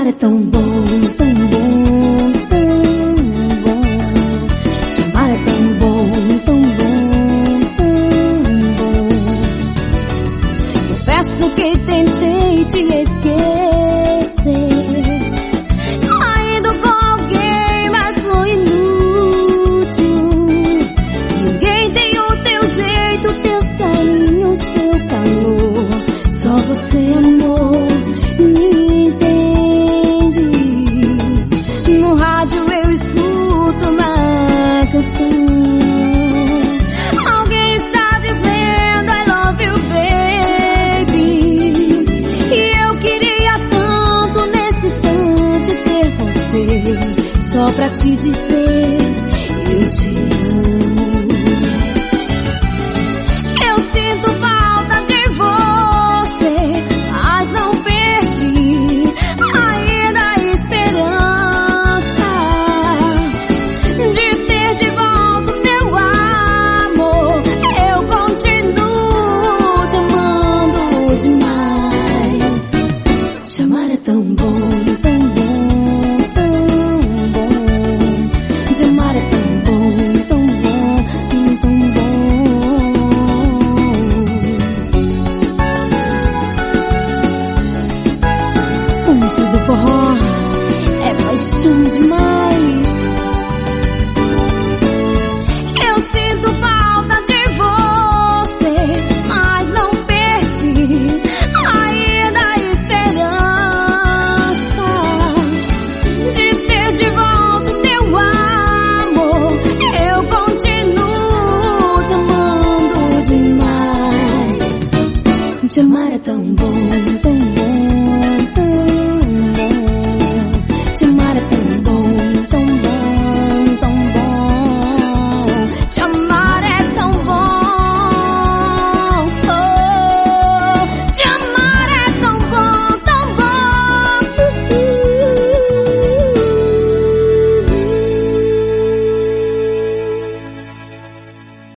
é tão bom, tão bom, tão bom. Te amar é tão bom, tão bom, tão bom. Confesso que tentei te esquecer, saindo com alguém, mas foi inútil. Ninguém tem o teu jeito, teus carinhos, seu calor. Só você, amor, me entende. No rádio eu escuto uma canção. Alguém está dizendo I love you, baby. E eu queria tanto nesse instante ter você, só pra te dizer eu te amo.